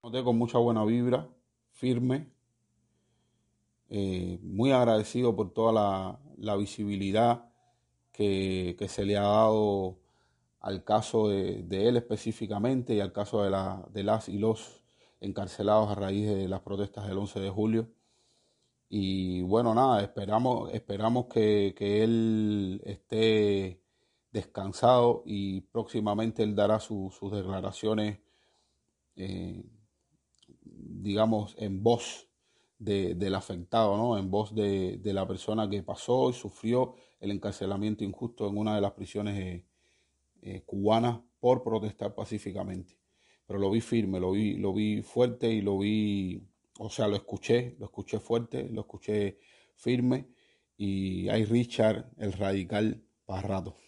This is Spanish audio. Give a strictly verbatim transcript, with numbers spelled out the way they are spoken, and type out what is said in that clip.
Noté con mucha buena vibra, firme, eh, muy agradecido por toda la, la visibilidad que, que se le ha dado al caso de, de él específicamente y al caso de, la, de las y los encarcelados a raíz de las protestas del once de julio. Y bueno, nada, esperamos, esperamos que, que él esté descansado y próximamente él dará su- sus declaraciones, eh, digamos, en voz de- del afectado, ¿no? En voz de, de la persona que pasó y sufrió el encarcelamiento injusto en una de las prisiones eh, eh, cubanas por protestar pacíficamente. Pero lo vi firme, lo vi, lo vi fuerte y lo vi, o sea, lo escuché, lo escuché fuerte, lo escuché firme y hay Richard, el radical, para rato.